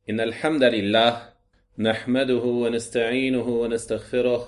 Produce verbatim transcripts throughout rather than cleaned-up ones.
إن الحمد لله نحمده ونستعينه ونستغفره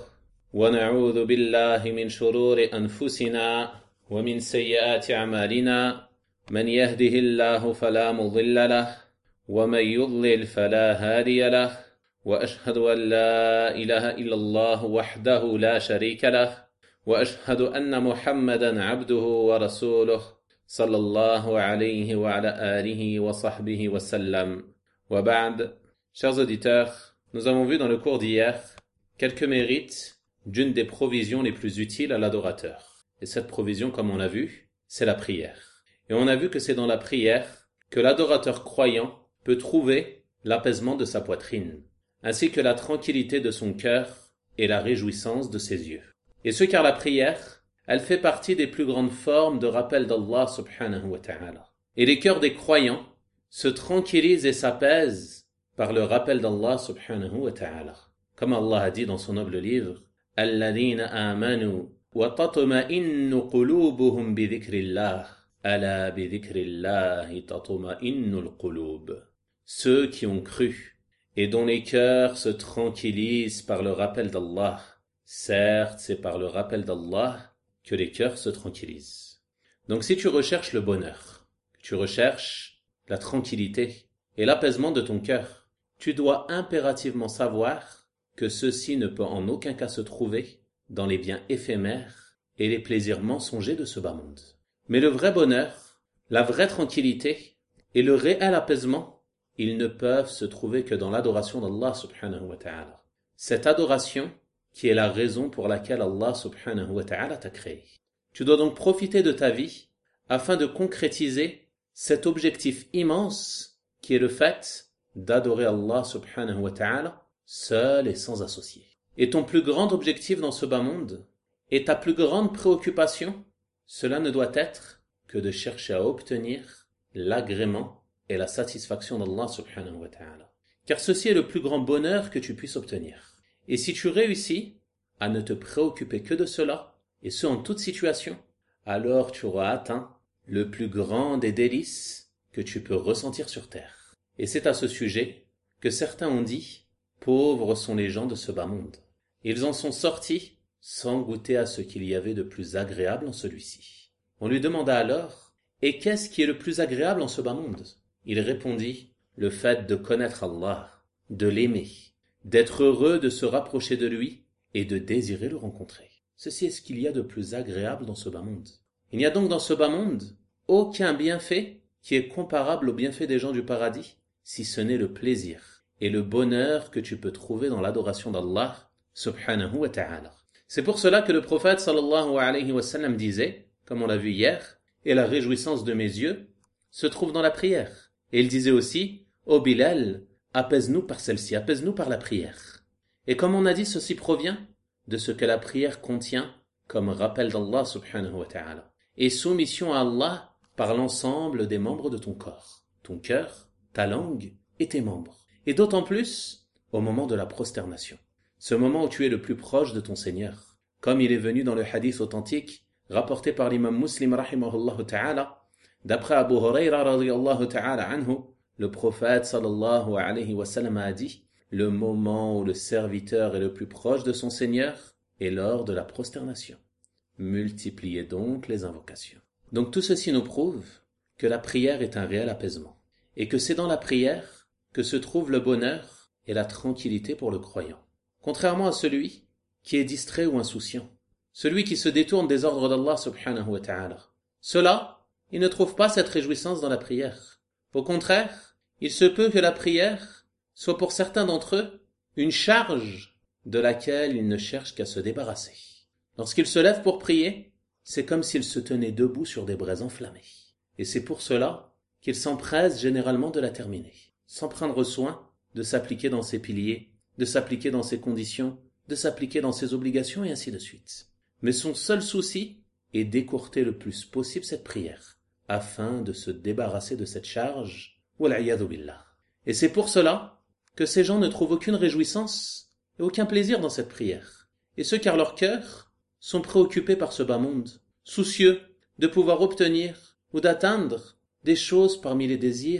ونعوذ بالله من شرور أنفسنا ومن سيئات أعمالنا من يهده الله فلا مضل له ومن يضلل فلا هادي له وأشهد أن لا إله إلا الله وحده لا شريك له وأشهد أن محمدا عبده ورسوله صلى الله عليه وعلى آله وصحبه وسلم. Waba'd, chers auditeurs, nous avons vu dans le cours d'hier quelques mérites d'une des provisions les plus utiles à l'adorateur. Et cette provision, comme on l'a vu, c'est la prière. Et on a vu que c'est dans la prière que l'adorateur croyant peut trouver l'apaisement de sa poitrine, ainsi que la tranquillité de son cœur et la réjouissance de ses yeux. Et ce car la prière, elle fait partie des plus grandes formes de rappel d'Allah subhanahu wa ta'ala. Et les cœurs des croyants se tranquillise et s'apaise par le rappel d'Allah subhanahu wa ta'ala. Comme Allah a dit dans son noble livre, « Alladhina amanu wa tatma'innu qulubuhum bi dhikrillah, ala bi dhikrillahi tatma'innul qulub. » Ceux qui ont cru et dont les cœurs se tranquillisent par le rappel d'Allah. Certes, c'est par le rappel d'Allah que les cœurs se tranquillisent. Donc si tu recherches le bonheur, tu recherches la tranquillité et l'apaisement de ton cœur, tu dois impérativement savoir que ceci ne peut en aucun cas se trouver dans les biens éphémères et les plaisirs mensongers de ce bas monde. Mais le vrai bonheur, la vraie tranquillité et le réel apaisement, ils ne peuvent se trouver que dans l'adoration d'Allah subhanahu wa ta'ala. Cette adoration qui est la raison pour laquelle Allah subhanahu wa ta'ala t'a créé. Tu dois donc profiter de ta vie afin de concrétiser cet objectif immense qui est le fait d'adorer Allah subhanahu wa ta'ala seul et sans associé. Et ton plus grand objectif dans ce bas monde et ta plus grande préoccupation, cela ne doit être que de chercher à obtenir l'agrément et la satisfaction d'Allah subhanahu wa ta'ala. Car ceci est le plus grand bonheur que tu puisses obtenir. Et si tu réussis à ne te préoccuper que de cela, et ce en toute situation, alors tu auras atteint le plus grand des délices que tu peux ressentir sur terre. Et c'est à ce sujet que certains ont dit « Pauvres sont les gens de ce bas monde ». Ils en sont sortis sans goûter à ce qu'il y avait de plus agréable en celui-ci. On lui demanda alors « Et qu'est-ce qui est le plus agréable en ce bas monde ?» Il répondit « Le fait de connaître Allah, de l'aimer, d'être heureux de se rapprocher de lui et de désirer le rencontrer. Ceci est ce qu'il y a de plus agréable dans ce bas monde. » Il n'y a donc dans ce bas monde aucun bienfait qui est comparable au bienfait des gens du paradis, si ce n'est le plaisir et le bonheur que tu peux trouver dans l'adoration d'Allah subhanahu wa ta'ala. C'est pour cela que le prophète sallallahu alayhi wa sallam disait, comme on l'a vu hier, et la réjouissance de mes yeux se trouve dans la prière. Et il disait aussi, ô Bilal, apaise-nous par celle-ci, apaise-nous par la prière. Et comme on a dit, ceci provient de ce que la prière contient comme rappel d'Allah subhanahu wa ta'ala. Et soumission à Allah par l'ensemble des membres de ton corps, ton cœur, ta langue et tes membres. Et d'autant plus au moment de la prosternation, ce moment où tu es le plus proche de ton Seigneur. Comme il est venu dans le hadith authentique, rapporté par l'imam Muslim rahimahullah ta'ala, d'après Abu Huraira radiyallahu ta'ala anhu, le prophète sallallahu alayhi wa sallam a dit, le moment où le serviteur est le plus proche de son Seigneur est lors de la prosternation. Multipliez donc les invocations. Donc tout ceci nous prouve que la prière est un réel apaisement et que c'est dans la prière que se trouve le bonheur et la tranquillité pour le croyant. Contrairement à celui qui est distrait ou insouciant, celui qui se détourne des ordres d'Allah subhanahu wa ta'ala. Cela, il ne trouve pas cette réjouissance dans la prière. Au contraire, il se peut que la prière soit pour certains d'entre eux une charge de laquelle ils ne cherchent qu'à se débarrasser. Lorsqu'il se lève pour prier, c'est comme s'il se tenait debout sur des braises enflammées. Et c'est pour cela qu'il s'empresse généralement de la terminer, sans prendre soin de s'appliquer dans ses piliers, de s'appliquer dans ses conditions, de s'appliquer dans ses obligations et ainsi de suite. Mais son seul souci est d'écourter le plus possible cette prière, afin de se débarrasser de cette charge, wal'iyadhu billah. Et c'est pour cela que ces gens ne trouvent aucune réjouissance et aucun plaisir dans cette prière. Et ce car leur cœur sont préoccupés par ce bas monde, soucieux de pouvoir obtenir ou d'atteindre des choses parmi les désirs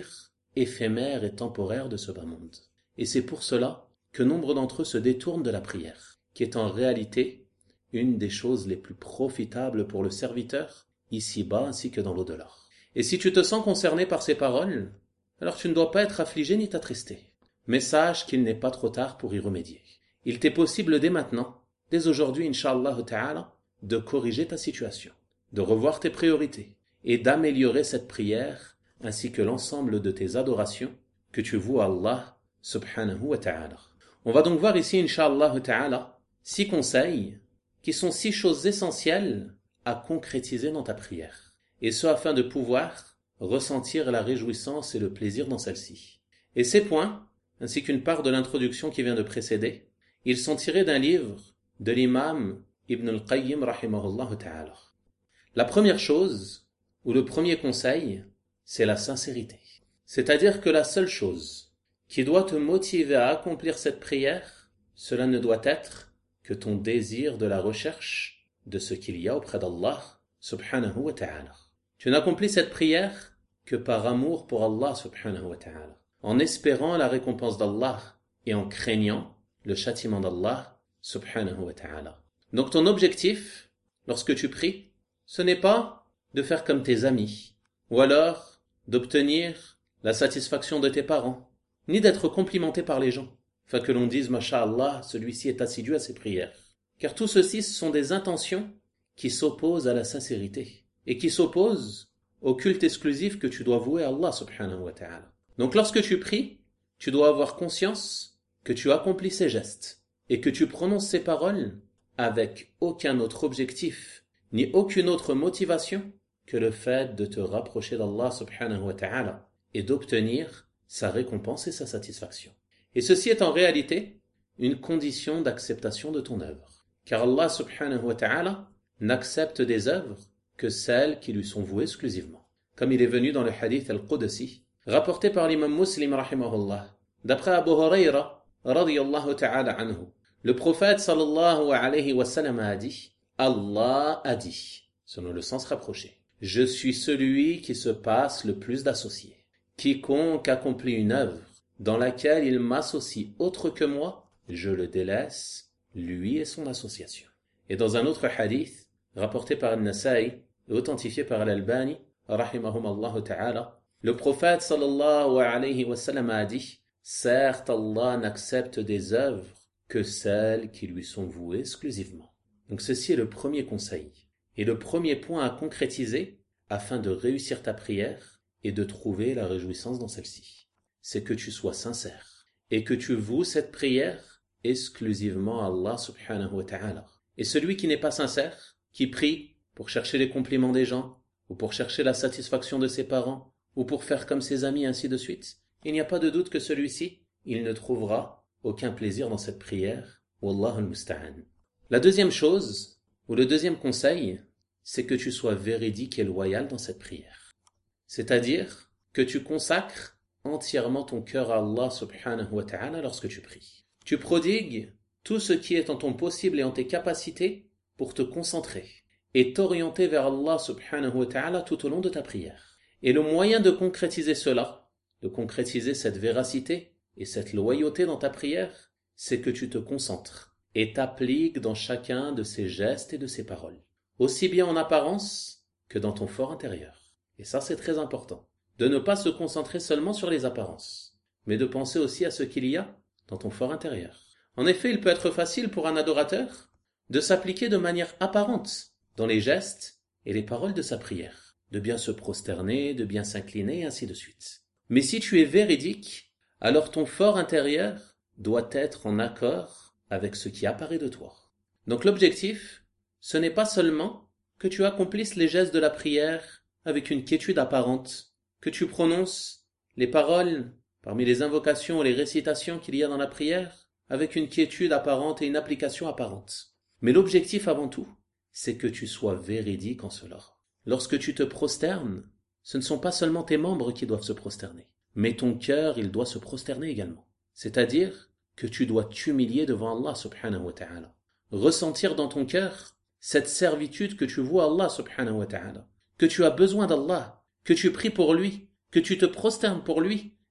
éphémère et temporaire de ce bas monde. Et c'est pour cela que nombre d'entre eux se détournent de la prière, qui est en réalité une des choses les plus profitables pour le serviteur, ici-bas ainsi que dans l'au-delà. Et si tu te sens concerné par ces paroles, alors tu ne dois pas être affligé ni t'attrister. Mais sache qu'il n'est pas trop tard pour y remédier. Il t'est possible dès maintenant, dès aujourd'hui, Inch'Allah ta'ala, de corriger ta situation, de revoir tes priorités et d'améliorer cette prière ainsi que l'ensemble de tes adorations que tu voues à Allah subhanahu wa ta'ala. On va donc voir ici, Inch'Allah ta'ala, six conseils qui sont six choses essentielles à concrétiser dans ta prière. Et ce afin de pouvoir ressentir la réjouissance et le plaisir dans celle-ci. Et ces points, ainsi qu'une part de l'introduction qui vient de précéder, ils sont tirés d'un livre de l'imam Ibn al-Qayyim rahimahullah ta'ala. La première chose, ou le premier conseil, c'est la sincérité. C'est-à-dire que la seule chose qui doit te motiver à accomplir cette prière, cela ne doit être que ton désir de la recherche de ce qu'il y a auprès d'Allah subhanahu wa ta'ala. Tu n'accomplis cette prière que par amour pour Allah subhanahu wa ta'ala, en espérant la récompense d'Allah et en craignant le châtiment d'Allah subhanahu wa ta'ala. Donc ton objectif, lorsque tu pries, ce n'est pas de faire comme tes amis, ou alors d'obtenir la satisfaction de tes parents, ni d'être complimenté par les gens, afin que l'on dise « Masha'Allah, celui-ci est assidu à ses prières ». Car tout ceci, ce sont des intentions qui s'opposent à la sincérité et qui s'opposent au culte exclusif que tu dois vouer à Allah subhanahu wa ta'ala. Donc lorsque tu pries, tu dois avoir conscience que tu accomplis ces gestes et que tu prononces ces paroles avec aucun autre objectif ni aucune autre motivation que le fait de te rapprocher d'Allah subhanahu wa ta'ala et d'obtenir sa récompense et sa satisfaction. Et ceci est en réalité une condition d'acceptation de ton œuvre. Car Allah subhanahu wa ta'ala n'accepte des œuvres que celles qui lui sont vouées exclusivement. Comme il est venu dans le hadith al-Qudsi, rapporté par l'imam Muslim rahimahullah, d'après Abu Huraira radiyallahu ta'ala anhu, le prophète sallallahu alayhi wa sallam a dit, Allah a dit, selon le sens rapproché, je suis celui qui se passe le plus d'associés. Quiconque accomplit une œuvre dans laquelle il m'associe autre que moi, je le délaisse, lui et son association. Et dans un autre hadith, rapporté par Al-Nasa'i et authentifié par Al-Albani, rahimahumallahu ta'ala, le prophète sallallahu alayhi wa sallam a dit, certes Allah n'accepte des œuvres que celles qui lui sont vouées exclusivement. Donc ceci est le premier conseil et le premier point à concrétiser afin de réussir ta prière et de trouver la réjouissance dans celle-ci. C'est que tu sois sincère et que tu voues cette prière exclusivement à Allah subhanahu wa ta'ala. Et celui qui n'est pas sincère, qui prie pour chercher les compliments des gens, ou pour chercher la satisfaction de ses parents, ou pour faire comme ses amis, ainsi de suite, il n'y a pas de doute que celui-ci, il ne trouvera aucun plaisir dans cette prière. Wallahu al-musta'an. La deuxième chose, ou le deuxième conseil, c'est que tu sois véridique et loyal dans cette prière. C'est-à-dire que tu consacres entièrement ton cœur à Allah subhanahu wa ta'ala lorsque tu pries. Tu prodigues tout ce qui est en ton possible et en tes capacités pour te concentrer et t'orienter vers Allah subhanahu wa ta'ala tout au long de ta prière. Et le moyen de concrétiser cela, de concrétiser cette véracité et cette loyauté dans ta prière, c'est que tu te concentres et t'appliques dans chacun de ces gestes et de ces paroles, aussi bien en apparence que dans ton fort intérieur. Et ça, c'est très important, de ne pas se concentrer seulement sur les apparences, mais de penser aussi à ce qu'il y a dans ton fort intérieur. En effet, il peut être facile pour un adorateur de s'appliquer de manière apparente dans les gestes et les paroles de sa prière, de bien se prosterner, de bien s'incliner, et ainsi de suite. Mais si tu es véridique, alors ton fort intérieur doit être en accord avec ce qui apparaît de toi. Donc l'objectif, ce n'est pas seulement que tu accomplisses les gestes de la prière avec une quiétude apparente, que tu prononces les paroles parmi les invocations ou les récitations qu'il y a dans la prière avec une quiétude apparente et une application apparente. Mais l'objectif avant tout, c'est que tu sois véridique en cela. Lorsque tu te prosternes, ce ne sont pas seulement tes membres qui doivent se prosterner, mais ton cœur, il doit se prosterner également. C'est-à-dire que tu dois t'humilier devant Allah subhanahu wa ta'ala. Ressentir dans ton cœur cette servitude que tu voues à Allah subhanahu wa ta'ala, que tu as besoin d'Allah, que tu pries pour lui, que tu te prosternes pour lui,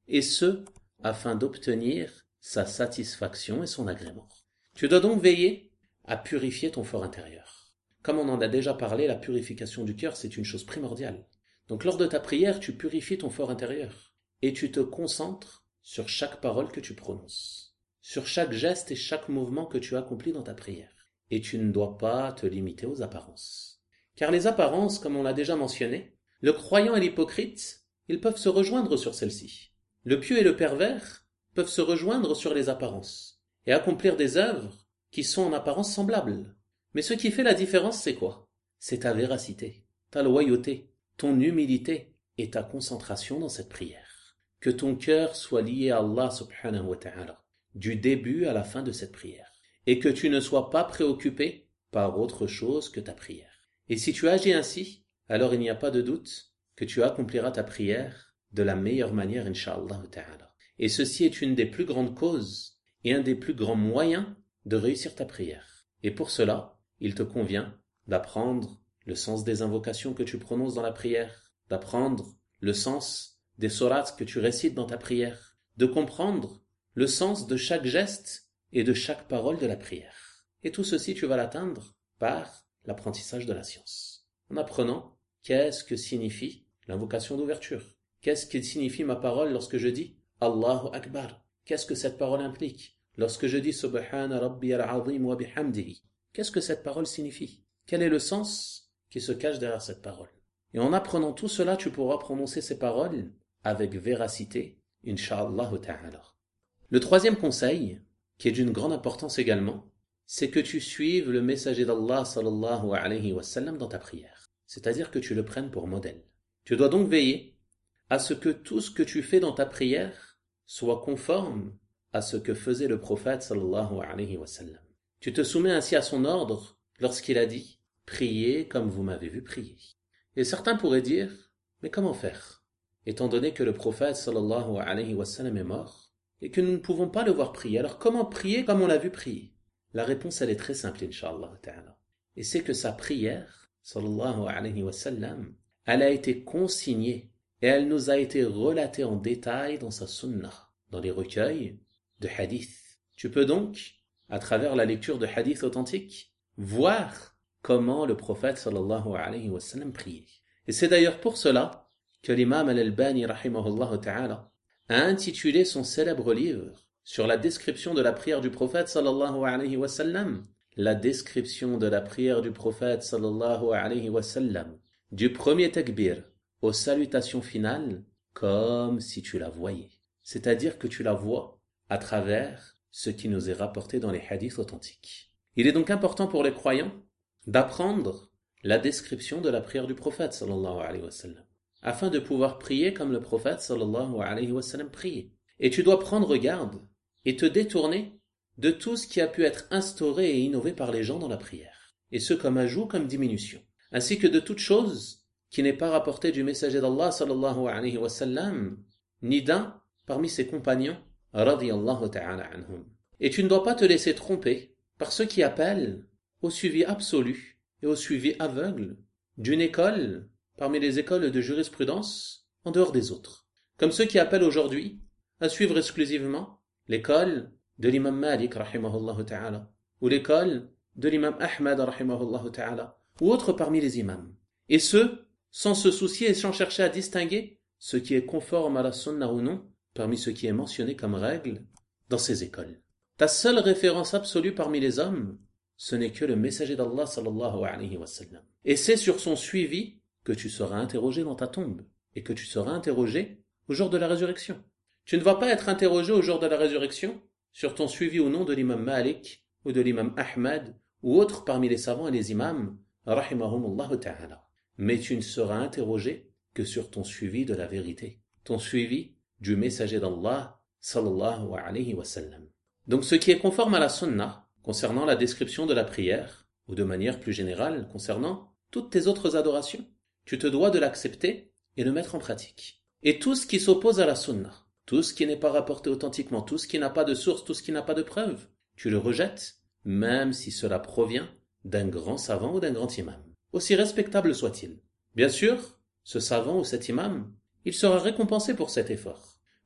et ce, afin d'obtenir sa satisfaction et son agrément. Tu dois donc veiller à purifier ton fort intérieur. Comme on en a déjà parlé, la purification du cœur, c'est une chose primordiale. Donc lors de ta prière, tu purifies ton fort intérieur et tu te concentres sur chaque parole que tu prononces, sur chaque geste et chaque mouvement que tu accomplis dans ta prière. Et tu ne dois pas te limiter aux apparences. Car les apparences, comme on l'a déjà mentionné, le croyant et l'hypocrite, ils peuvent se rejoindre sur celles-ci. Le pieux et le pervers peuvent se rejoindre sur les apparences et accomplir des œuvres qui sont en apparence semblables. Mais ce qui fait la différence, c'est quoi? C'est ta véracité, ta loyauté, ton humilité et ta concentration dans cette prière. Que ton cœur soit lié à Allah subhanahu wa ta'ala, du début à la fin de cette prière. Et que tu ne sois pas préoccupé par autre chose que ta prière. Et si tu agis ainsi, alors il n'y a pas de doute que tu accompliras ta prière de la meilleure manière, incha'Allah ta'ala. Et ceci est une des plus grandes causes et un des plus grands moyens de réussir ta prière. Et pour cela, il te convient d'apprendre le sens des invocations que tu prononces dans la prière, d'apprendre le sens des sourates que tu récites dans ta prière, de comprendre le sens de chaque geste et de chaque parole de la prière. Et tout ceci, tu vas l'atteindre par l'apprentissage de la science. En apprenant qu'est-ce que signifie l'invocation d'ouverture. Qu'est-ce que signifie ma parole lorsque je dis Allahu Akbar? Qu'est-ce que cette parole implique? Lorsque je dis Subhana Rabbiyal Azim wa bihamdihi, qu'est-ce que cette parole signifie? Quel est le sens qui se cache derrière cette parole? Et en apprenant tout cela, tu pourras prononcer ces paroles avec véracité, incha'Allah ta'ala. Le troisième conseil, qui est d'une grande importance également, c'est que tu suives le messager d'Allah sallallahu alayhi wa sallam dans ta prière. C'est-à-dire que tu le prennes pour modèle. Tu dois donc veiller à ce que tout ce que tu fais dans ta prière soit conforme à ce que faisait le prophète sallallahu alayhi wa sallam. Tu te soumets ainsi à son ordre lorsqu'il a dit « Priez comme vous m'avez vu prier ». Et certains pourraient dire « Mais comment faire ?» Étant donné que le prophète sallallahu alayhi wa sallam est mort, et que nous ne pouvons pas le voir prier. Alors comment prier comme on l'a vu prier? La réponse, elle est très simple, incha'Allah ta'ala. Et c'est que sa prière, sallallahu alayhi wa sallam, elle a été consignée et elle nous a été relatée en détail dans sa sunnah, dans les recueils de hadith. Tu peux donc, à travers la lecture de hadith authentiques, voir comment le prophète sallallahu alayhi wa sallam priait. Et c'est d'ailleurs pour cela que l'imam al-Albani rahimahullah ta'ala a intitulé son célèbre livre sur la description de la prière du prophète sallallahu alayhi wa sallam, la description de la prière du prophète sallallahu alayhi wa sallam, du premier takbir aux salutations finales, comme si tu la voyais. C'est-à-dire que tu la vois à travers ce qui nous est rapporté dans les hadiths authentiques. Il est donc important pour les croyants d'apprendre la description de la prière du prophète sallallahu alayhi wa sallam, afin de pouvoir prier comme le prophète sallallahu alayhi wa sallam priait. Et tu dois prendre garde et te détourner de tout ce qui a pu être instauré et innové par les gens dans la prière, et ce comme ajout comme diminution, ainsi que de toute chose qui n'est pas rapportée du messager d'Allah sallallahu alayhi wa sallam, ni d'un parmi ses compagnons radiyallahu ta'ala anhum. Et tu ne dois pas te laisser tromper par ceux qui appellent au suivi absolu et au suivi aveugle d'une école parmi les écoles de jurisprudence en dehors des autres, comme ceux qui appellent aujourd'hui à suivre exclusivement l'école de l'imam Malik rahimahullah ta'ala, ou l'école de l'imam Ahmad rahimahullah ta'ala, ou autres parmi les imams, et ce, sans se soucier et sans chercher à distinguer ce qui est conforme à la sunna ou non, parmi ce qui est mentionné comme règle dans ces écoles. Ta seule référence absolue parmi les hommes, ce n'est que le messager d'Allah sallallahu alayhi wa sallam. Et c'est sur son suivi que tu seras interrogé dans ta tombe, et que tu seras interrogé au jour de la résurrection. Tu ne vas pas être interrogé au jour de la résurrection sur ton suivi ou non de l'imam Malik, ou de l'imam Ahmad, ou autres parmi les savants et les imams, rahimahumullah ta'ala. Mais tu ne seras interrogé que sur ton suivi de la vérité, ton suivi du messager d'Allah, sallallahu alayhi wa sallam. Donc ce qui est conforme à la sunna, concernant la description de la prière, ou de manière plus générale, concernant toutes tes autres adorations, tu te dois de l'accepter et le mettre en pratique. Et tout ce qui s'oppose à la sunna, tout ce qui n'est pas rapporté authentiquement, tout ce qui n'a pas de source, tout ce qui n'a pas de preuve, tu le rejettes, même si cela provient d'un grand savant ou d'un grand imam, aussi respectable soit-il. Bien sûr, ce savant ou cet imam, il sera récompensé pour cet effort.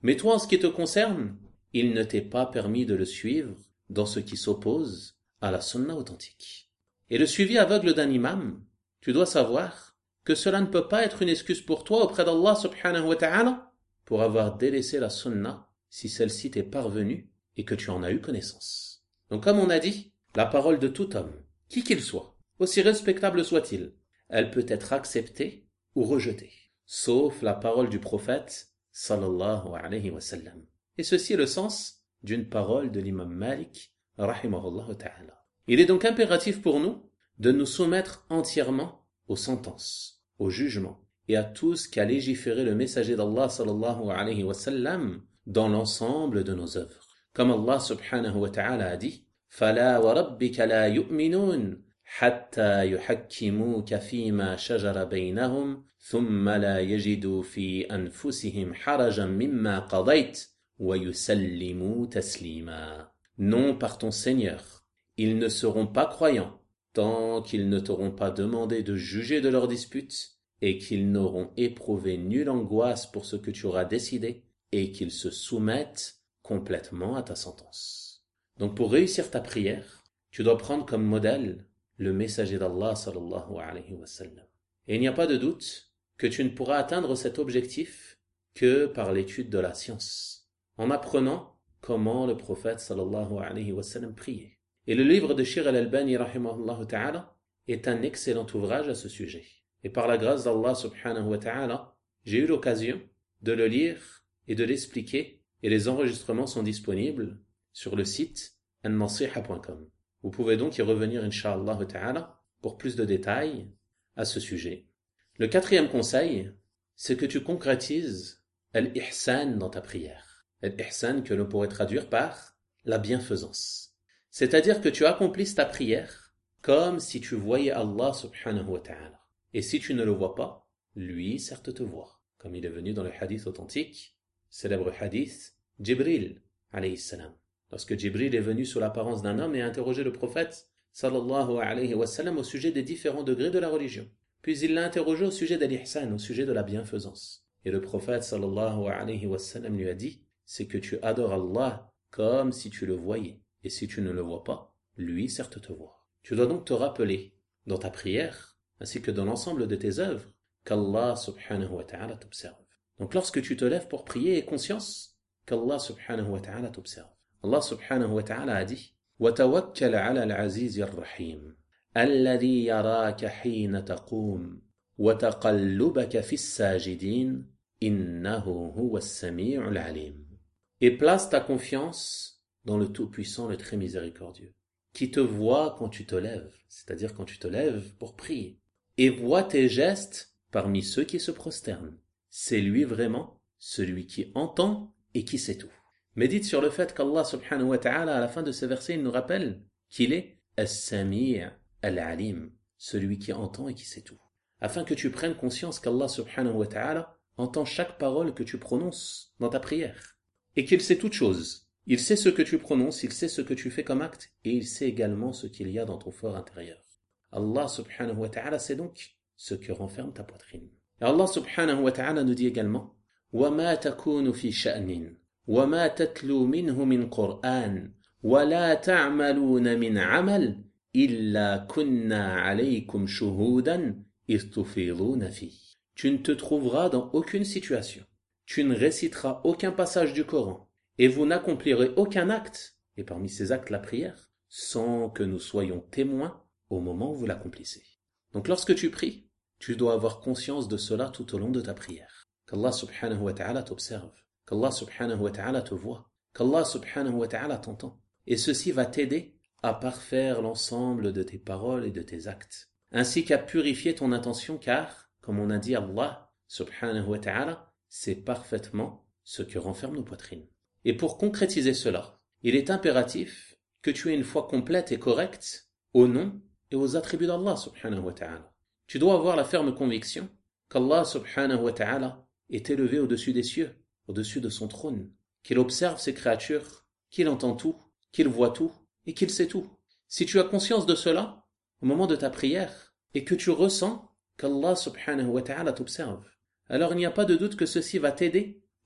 Mais toi, en ce qui te concerne, il ne t'est pas permis de le suivre dans ce qui s'oppose à la sunna authentique. Et le suivi aveugle d'un imam, tu dois savoir que cela ne peut pas être une excuse pour toi auprès d'Allah subhanahu wa ta'ala pour avoir délaissé la sunna si celle-ci t'est parvenue et que tu en as eu connaissance. Donc comme on a dit, la parole de tout homme, qui qu'il soit, aussi respectable soit-il, elle peut être acceptée ou rejetée, sauf la parole du prophète sallallahu alayhi wa sallam. Et ceci est le sens d'une parole de l'imam Malik rahimahullah ta'ala. Il est donc impératif pour nous de nous soumettre entièrement aux sentences, aux jugements et à tout ce qu'a légiféré le messager d'Allah sallallahu alayhi wa sallam dans l'ensemble de nos œuvres. Comme Allah subhanahu wa ta'ala a dit فَلَا وَرَبِّكَ لَا يُؤْمِنُونَ حَتَّى يُحَكِّمُوكَ فِيمَا شَجَرَ بَيْنَهُمْ ثُمَّ لَا يَجِدُوا فِي أَنفُسِهِمْ حَرَجًا مِمَّا قَضَيْتَ وَيُسَلِّمُوا تَسْلِيمًا. Non, par ton Seigneur, ils ne seront pas croyants tant qu'ils ne t'auront pas demandé de juger de leurs disputes et qu'ils n'auront éprouvé nulle angoisse pour ce que tu auras décidé et qu'ils se soumettent complètement à ta sentence. Donc pour réussir ta prière, tu dois prendre comme modèle le messager d'Allah sallallahu alayhi wa sallam. Et il n'y a pas de doute que tu ne pourras atteindre cet objectif que par l'étude de la science, en apprenant comment le prophète sallallahu alayhi wa sallam priait. Et le livre de Shir al-Albani rahimahullah ta'ala est un excellent ouvrage à ce sujet. Et par la grâce d'Allah subhanahu wa ta'ala, j'ai eu l'occasion de le lire et de l'expliquer, et les enregistrements sont disponibles sur le site an nasiha point com. Vous pouvez donc y revenir incha'Allah ta'ala pour plus de détails à ce sujet. Le quatrième conseil, c'est que tu concrétises al-ihsan dans ta prière. Al-ihsan que l'on pourrait traduire par la bienfaisance. C'est-à-dire que tu accomplisses ta prière comme si tu voyais Allah subhanahu wa ta'ala. Et si tu ne le vois pas, lui certes te voit. Comme il est venu dans le hadith authentique, célèbre hadith, Jibril alayhi salam. Lorsque Jibril est venu sous l'apparence d'un homme et a interrogé le prophète sallallahu alayhi wa sallam au sujet des différents degrés de la religion. Puis il l'a interrogé au sujet de l'ihsan, au sujet de la bienfaisance. Et le prophète sallallahu alayhi wa sallam lui a dit, c'est que tu adores Allah comme si tu le voyais. Et si tu ne le vois pas, lui certes te voit. Tu dois donc te rappeler, dans ta prière, ainsi que dans l'ensemble de tes œuvres, qu'Allah subhanahu wa ta'ala t'observe. Donc lorsque tu te lèves pour prier, aie conscience qu'Allah subhanahu wa ta'ala t'observe. Allah subhanahu wa ta'ala a dit وَتَوَكَّلْ عَلَى الْعَزِيزِ الرَّحِيمِ الَّذِي يَرَاكَ حِينَ تَقُومُ وَتَقَلُّبَكَ فِي السَّاجِدِينَ إِنَّهُ هُوَ السَّمِيعُ الْعَلِيمُ. Et place ta confiance dans le Tout-Puissant, le Très Miséricordieux, qui te voit quand tu te lèves, c'est-à-dire quand tu te lèves pour prier, et voit tes gestes parmi ceux qui se prosternent. C'est lui vraiment, celui qui entend et qui sait tout. Médite sur le fait qu'Allah subhanahu wa ta'ala, à la fin de ce verset, il nous rappelle qu'il est As-Sami' Al-Alim, celui qui entend et qui sait tout. Afin que tu prennes conscience qu'Allah subhanahu wa ta'ala entend chaque parole que tu prononces dans ta prière, et qu'il sait toutes choses. Il sait ce que tu prononces, il sait ce que tu fais comme acte, et il sait également ce qu'il y a dans ton fort intérieur. Allah subhanahu wa ta'ala sait donc ce que renferme ta poitrine. Et Allah subhanahu wa ta'ala nous dit également وَمَا تَكُونُ فِي شَأْنٍ وَمَا تَتْلُو مِنْهُ مِنْ قُرْآنٍ وَلَا تَعْمَلُونَ مِنْ عَمَلٍ إِلَّا كُنَّا عَلَيْكُمْ شُهُودًا إِذْ تُفِيضُونَ فِيهِ. Tu ne te trouveras dans aucune situation, tu ne réciteras aucun passage du Coran, et vous n'accomplirez aucun acte, et parmi ces actes la prière, sans que nous soyons témoins au moment où vous l'accomplissez. Donc lorsque tu pries, tu dois avoir conscience de cela tout au long de ta prière. Qu'Allah subhanahu wa ta'ala t'observe, qu'Allah subhanahu wa ta'ala te voit, qu'Allah subhanahu wa ta'ala t'entend. Et ceci va t'aider à parfaire l'ensemble de tes paroles et de tes actes, ainsi qu'à purifier ton intention, car, comme on a dit, Allah subhanahu wa ta'ala sait parfaitement ce que renferment nos poitrines. Et pour concrétiser cela, il est impératif que tu aies une foi complète et correcte au nom et aux attributs d'Allah subhanahu wa ta'ala. Tu dois avoir la ferme conviction qu'Allah subhanahu wa ta'ala est élevé au-dessus des cieux, au-dessus de son trône, qu'il observe ses créatures, qu'il entend tout, qu'il voit tout et qu'il sait tout. Si tu as conscience de cela au moment de ta prière et que tu ressens qu'Allah subhanahu wa ta'ala t'observe, alors il n'y a pas de doute que ceci va t'aider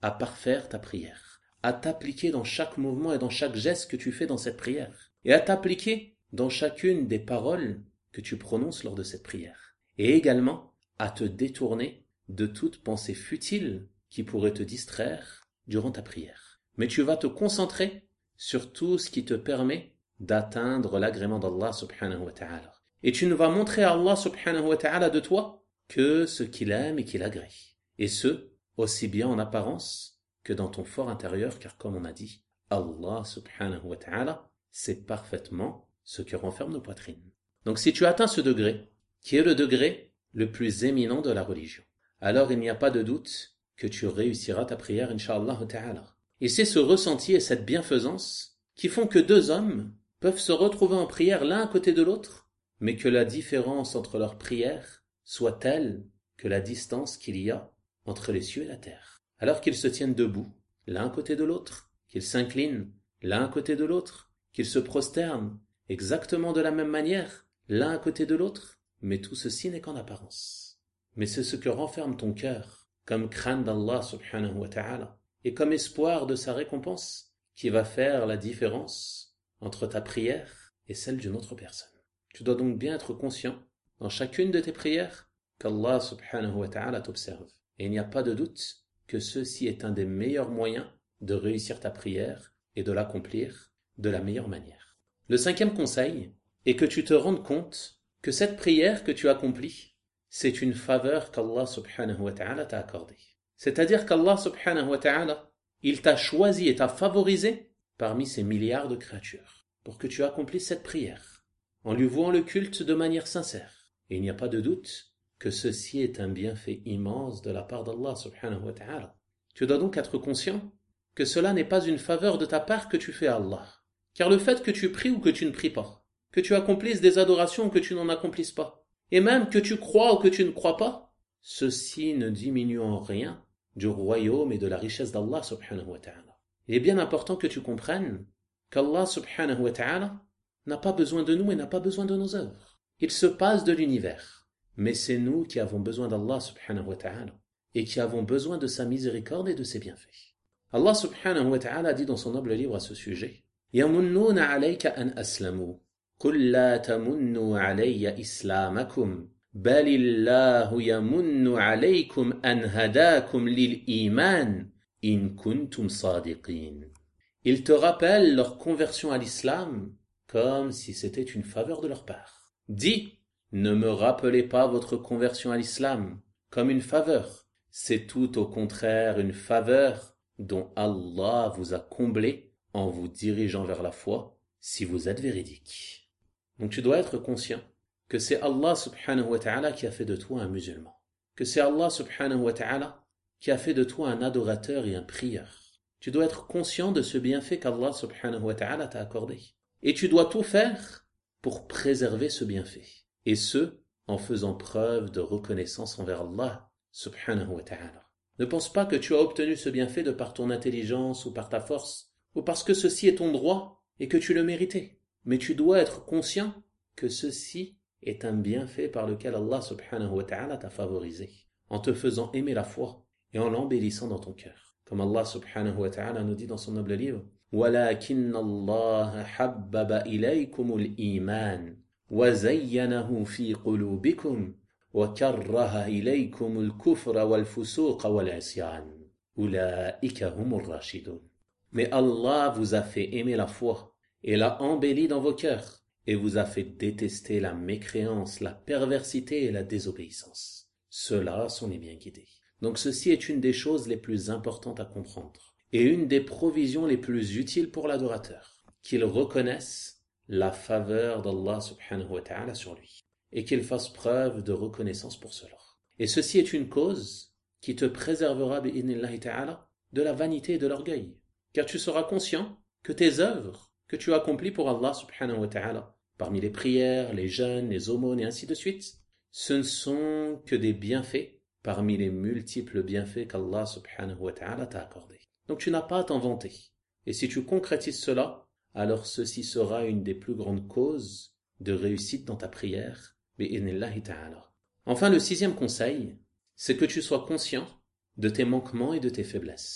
à parfaire ta prière, à t'appliquer dans chaque mouvement et dans chaque geste que tu fais dans cette prière, et à t'appliquer dans chacune des paroles que tu prononces lors de cette prière, et également à te détourner de toute pensée futile qui pourrait te distraire durant ta prière. Mais tu vas te concentrer sur tout ce qui te permet d'atteindre l'agrément d'Allah subhanahu wa ta'ala. Et tu ne vas montrer à Allah subhanahu wa ta'ala de toi que ce qu'il aime et qu'il agrée. Et ce, aussi bien en apparence que dans ton fort intérieur, car comme on a dit, Allah subhanahu wa ta'ala sait parfaitement ce que renferment nos poitrines. Donc si tu atteins ce degré, qui est le degré le plus éminent de la religion, alors il n'y a pas de doute que tu réussiras ta prière, incha'Allah ta'ala. Et c'est ce ressenti et cette bienfaisance qui font que deux hommes peuvent se retrouver en prière l'un à côté de l'autre, mais que la différence entre leurs prières soit telle que la distance qu'il y a entre les cieux et la terre. Alors qu'ils se tiennent debout, l'un à côté de l'autre, qu'ils s'inclinent l'un à côté de l'autre, qu'ils se prosternent exactement de la même manière, l'un à côté de l'autre, mais tout ceci n'est qu'en apparence. Mais c'est ce que renferme ton cœur, comme crainte d'Allah subhanahu wa ta'ala, et comme espoir de sa récompense, qui va faire la différence entre ta prière et celle d'une autre personne. Tu dois donc bien être conscient, dans chacune de tes prières, qu'Allah subhanahu wa ta'ala t'observe. Et il n'y a pas de doute que ceci est un des meilleurs moyens de réussir ta prière et de l'accomplir de la meilleure manière. Le cinquième conseil est que tu te rendes compte que cette prière que tu accomplis, c'est une faveur qu'Allah subhanahu wa ta'ala t'a accordée. C'est-à-dire qu'Allah subhanahu wa ta'ala, il t'a choisi et t'a favorisé parmi ces milliards de créatures pour que tu accomplisses cette prière en lui vouant le culte de manière sincère. Et il n'y a pas de doute que ceci est un bienfait immense de la part d'Allah subhanahu wa ta'ala. Tu dois donc être conscient que cela n'est pas une faveur de ta part que tu fais à Allah. Car le fait que tu pries ou que tu ne pries pas, que tu accomplisses des adorations ou que tu n'en accomplisses pas, et même que tu crois ou que tu ne crois pas, ceci ne diminue en rien du royaume et de la richesse d'Allah subhanahu wa ta'ala. Il est bien important que tu comprennes qu'Allah subhanahu wa ta'ala n'a pas besoin de nous et n'a pas besoin de nos œuvres. Il se passe de l'univers. Mais c'est nous qui avons besoin d'Allah subhanahu wa ta'ala et qui avons besoin de sa miséricorde et de ses bienfaits. Allah subhanahu wa ta'ala dit dans son noble livre à ce sujet: يَمُنُّونَ عَلَيْكَ أَنْ أَسْلَمُوا قُلْ لَا تَمُنُّوا عَلَيَّ إِسْلَامَكُمْ بَلِ اللَّهُ يَمُنُّ عَلَيْكُمْ أَنْ هَدَاكُمْ لِلْإِيمَانِ إِن كُنْتُمْ صَادِقِينَ. Ils te rappellent leur conversion à l'islam comme si c'était une faveur de leur part. Dis: ne me rappelez pas votre conversion à l'islam comme une faveur. C'est tout au contraire une faveur dont Allah vous a comblé en vous dirigeant vers la foi si vous êtes véridique. Donc tu dois être conscient que c'est Allah subhanahu wa ta'ala qui a fait de toi un musulman. Que c'est Allah subhanahu wa ta'ala qui a fait de toi un adorateur et un prieur. Tu dois être conscient de ce bienfait qu'Allah subhanahu wa ta'ala t'a accordé. Et tu dois tout faire pour préserver ce bienfait. Et ce, en faisant preuve de reconnaissance envers Allah subhanahu wa ta'ala. Ne pense pas que tu as obtenu ce bienfait de par ton intelligence ou par ta force, ou parce que ceci est ton droit et que tu le méritais. Mais tu dois être conscient que ceci est un bienfait par lequel Allah subhanahu wa ta'ala t'a favorisé, en te faisant aimer la foi et en l'embellissant dans ton cœur. Comme Allah subhanahu wa ta'ala nous dit dans son noble livre: وَلَكِنَّ اللَّهَ حَبَّبَ إِلَيْكُمُ الْإِيمَانَ وَزَيَّنَهُ فِي قُلُوبِكُمْ وَكَرَّهَ إِلَيْكُمُ الْكُفْرَ وَالْفُسُوقَ وَالْعِصْيَانَ أُولَئِكَ هُمُ الرَّاشِدُونَ. Mais Allah vous a fait aimer la foi et l'a embellie dans vos cœurs et vous a fait détester la mécréance, la perversité et la désobéissance. Ceux-là sont les bien guidés. Donc ceci est une des choses les plus importantes à comprendre et une des provisions les plus utiles pour l'adorateur, qu'il reconnaisse la faveur d'Allah subhanahu wa ta'ala sur lui et qu'il fasse preuve de reconnaissance pour cela. Et ceci est une cause qui te préservera bi'idhnillahi ta'ala de la vanité et de l'orgueil, car tu seras conscient que tes œuvres que tu accomplis pour Allah subhanahu wa ta'ala, parmi les prières, les jeûnes, les aumônes et ainsi de suite, ce ne sont que des bienfaits parmi les multiples bienfaits qu'Allah subhanahu wa ta'ala t'a accordés. Donc tu n'as pas à t'en vanter. Et si tu concrétises cela, alors ceci sera une des plus grandes causes de réussite dans ta prière, bi'idhnillahi ta'ala. Enfin, le sixième conseil, c'est que tu sois conscient de tes manquements et de tes faiblesses.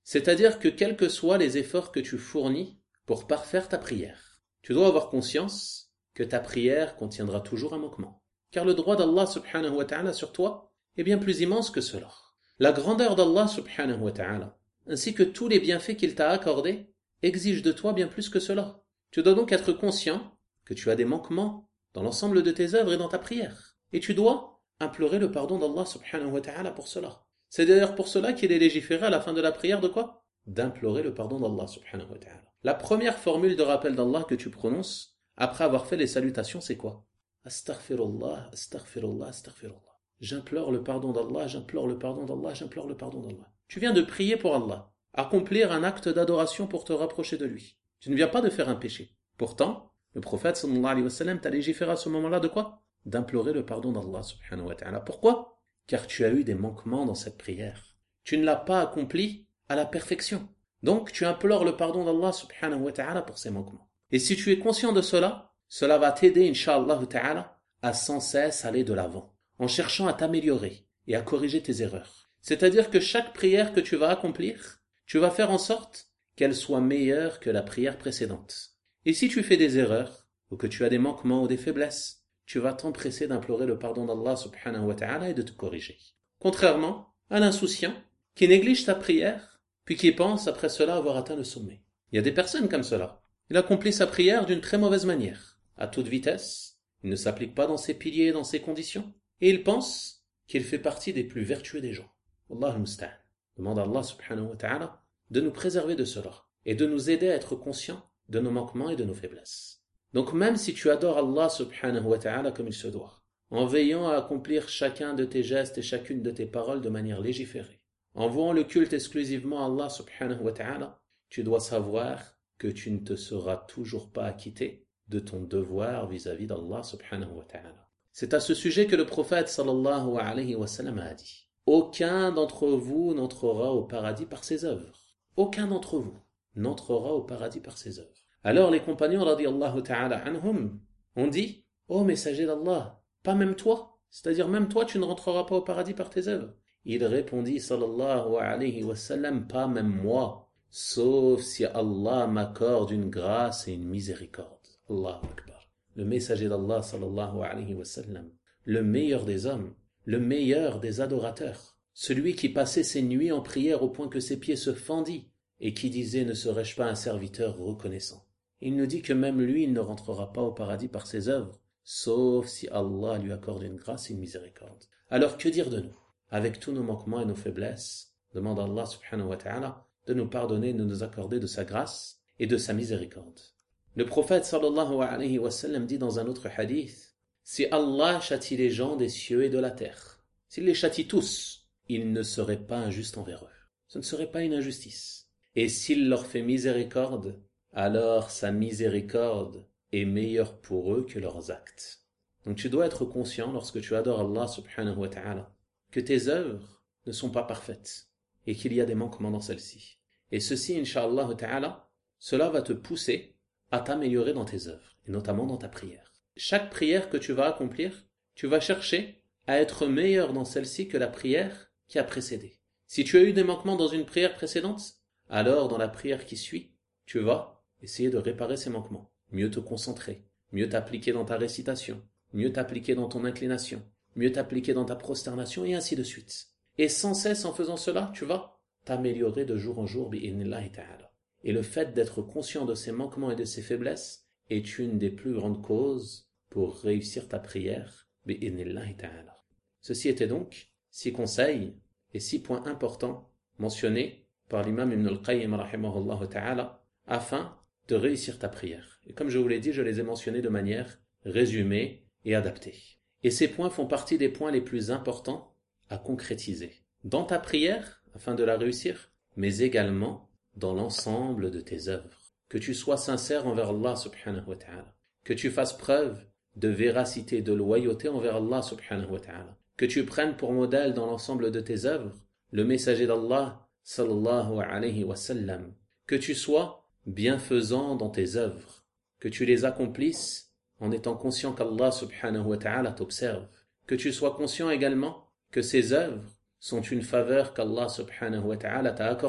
C'est-à-dire que quels que soient les efforts que tu fournis pour parfaire ta prière, tu dois avoir conscience que ta prière contiendra toujours un manquement. Car le droit d'Allah subhanahu wa ta'ala sur toi est bien plus immense que cela. La grandeur d'Allah subhanahu wa ta'ala, ainsi que tous les bienfaits qu'il t'a accordés, exigent de toi bien plus que cela. Tu dois donc être conscient que tu as des manquements dans l'ensemble de tes œuvres et dans ta prière. Et tu dois implorer le pardon d'Allah subhanahu wa ta'ala pour cela. C'est d'ailleurs pour cela qu'il est légiféré à la fin de la prière de quoi? D'implorer le pardon d'Allah subhanahu wa ta'ala. La première formule de rappel d'Allah que tu prononces après avoir fait les salutations, c'est quoi? Astaghfirullah, astaghfirullah, astaghfirullah. J'implore le pardon d'Allah, j'implore le pardon d'Allah, j'implore le pardon d'Allah. Tu viens de prier pour Allah, accomplir un acte d'adoration pour te rapprocher de lui. Tu ne viens pas de faire un péché. Pourtant, le prophète sallallahu alayhi wa sallam t'a légiféré à ce moment-là de quoi? D'implorer le pardon d'Allah subhanahu wa ta'ala. Pourquoi? Car tu as eu des manquements dans cette prière. Tu ne l'as pas accompli à la perfection. Donc tu implores le pardon d'Allah subhanahu wa ta'ala pour ces manquements. Et si tu es conscient de cela, cela va t'aider, insha'Allah ta'ala, à sans cesse aller de l'avant, en cherchant à t'améliorer et à corriger tes erreurs. C'est-à-dire que chaque prière que tu vas accomplir, tu vas faire en sorte qu'elle soit meilleure que la prière précédente. Et si tu fais des erreurs, ou que tu as des manquements ou des faiblesses, tu vas t'empresser d'implorer le pardon d'Allah subhanahu wa ta'ala et de te corriger. Contrairement à l'insouciant qui néglige ta prière, puis qui pense après cela avoir atteint le sommet. Il y a des personnes comme cela. Il accomplit sa prière d'une très mauvaise manière, à toute vitesse, il ne s'applique pas dans ses piliers et dans ses conditions, et il pense qu'il fait partie des plus vertueux des gens. Wallahu musta'an. Demande à Allah subhanahu wa ta'ala de nous préserver de cela, et de nous aider à être conscients de nos manquements et de nos faiblesses. Donc même si tu adores Allah subhanahu wa ta'ala comme il se doit, en veillant à accomplir chacun de tes gestes et chacune de tes paroles de manière légiférée, en vouant le culte exclusivement à Allah subhanahu wa ta'ala, tu dois savoir que tu ne te seras toujours pas acquitté de ton devoir vis-à-vis d'Allah subhanahu wa ta'ala. C'est à ce sujet que le prophète sallallahu alayhi wa sallam a dit: aucun d'entre vous n'entrera au paradis par ses œuvres. Aucun d'entre vous n'entrera au paradis par ses œuvres. Alors les compagnons radiyallahu ta'ala anhum ont dit: ô messager d'Allah, pas même toi, c'est-à-dire même toi tu ne rentreras pas au paradis par tes œuvres. Il répondit sallallahu alayhi wa sallam: pas même moi, sauf si Allah m'accorde une grâce et une miséricorde. Allahu Akbar. Le messager d'Allah sallallahu alayhi wa sallam, le meilleur des hommes, le meilleur des adorateurs, celui qui passait ses nuits en prière au point que ses pieds se fendit et qui disait: ne serais-je pas un serviteur reconnaissant? Il nous dit que même lui, il ne rentrera pas au paradis par ses œuvres, sauf si Allah lui accorde une grâce et une miséricorde. Alors que dire de nous? Avec tous nos manquements et nos faiblesses, demande à Allah subhanahu wa ta'ala de nous pardonner et de nous accorder de sa grâce et de sa miséricorde. Le prophète sallallahu alayhi wa sallam dit dans un autre hadith: si Allah châtie les gens des cieux et de la terre, s'il les châtie tous, il ne serait pas injuste envers eux. Ce ne serait pas une injustice. Et s'il leur fait miséricorde, alors sa miséricorde est meilleure pour eux que leurs actes. Donc tu dois être conscient lorsque tu adores Allah subhanahu wa ta'ala que tes œuvres ne sont pas parfaites et qu'il y a des manquements dans celles-ci. Et ceci, insha'Allah ta'ala, cela va te pousser à t'améliorer dans tes œuvres, et notamment dans ta prière. Chaque prière que tu vas accomplir, tu vas chercher à être meilleur dans celle-ci que la prière qui a précédé. Si tu as eu des manquements dans une prière précédente, alors dans la prière qui suit, tu vas essayer de réparer ces manquements, mieux te concentrer, mieux t'appliquer dans ta récitation, mieux t'appliquer dans ton inclination, mieux t'appliquer dans ta prosternation, et ainsi de suite. Et sans cesse en faisant cela, tu vas t'améliorer de jour en jour, bi'idhnillahi ta'ala. Et le fait d'être conscient de ces manquements et de ces faiblesses est une des plus grandes causes pour réussir ta prière, bi'idhnillahi ta'ala. Ceci était donc six conseils et six points importants mentionnés par l'imam Ibn al-Qayyim rahimahullah ta'ala afin de réussir ta prière. Et comme je vous l'ai dit, je les ai mentionnés de manière résumée et adaptée. Et ces points font partie des points les plus importants à concrétiser dans ta prière afin de la réussir, mais également dans l'ensemble de tes œuvres. Que tu sois sincère envers Allah subhanahu wa ta'ala, que tu fasses preuve de véracité, de loyauté envers Allah subhanahu wa ta'ala, que tu prennes pour modèle dans l'ensemble de tes œuvres le messager d'Allah sallallahu alayhi wa sallam, que tu sois bienfaisant dans tes œuvres, que tu les accomplisses en étant conscient qu'Allah subhanahu wa ta'ala t'observe, que tu sois conscient également que ces œuvres sont une faveur qu'Allah subhanahu wa ta'ala t'a accordée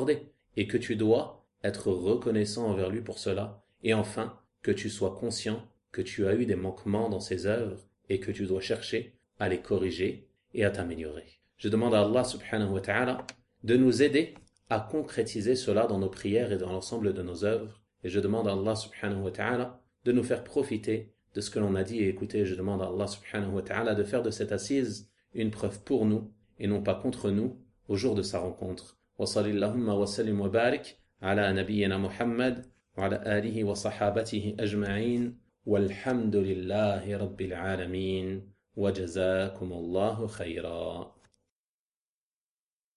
et que tu dois être reconnaissant envers lui pour cela, et enfin que tu sois conscient que tu as eu des manquements dans ses œuvres et que tu dois chercher à les corriger et à t'améliorer. Je demande à Allah subhanahu wa ta'ala de nous aider à concrétiser cela dans nos prières et dans l'ensemble de nos œuvres, et je demande à Allah subhanahu wa ta'ala de nous faire profiter de ce que l'on a dit et écouté. Je demande à Allah subhanahu wa ta'ala de faire de cette assise une preuve pour nous et non pas contre nous au jour de sa rencontre. Wa sallallahu wa sallim wa barik ala nabiyyina Muhammad wa ala alihi wa sahabatihi ajma'in walhamdulillahi rabbil alamin wa jazakumullahu khayra.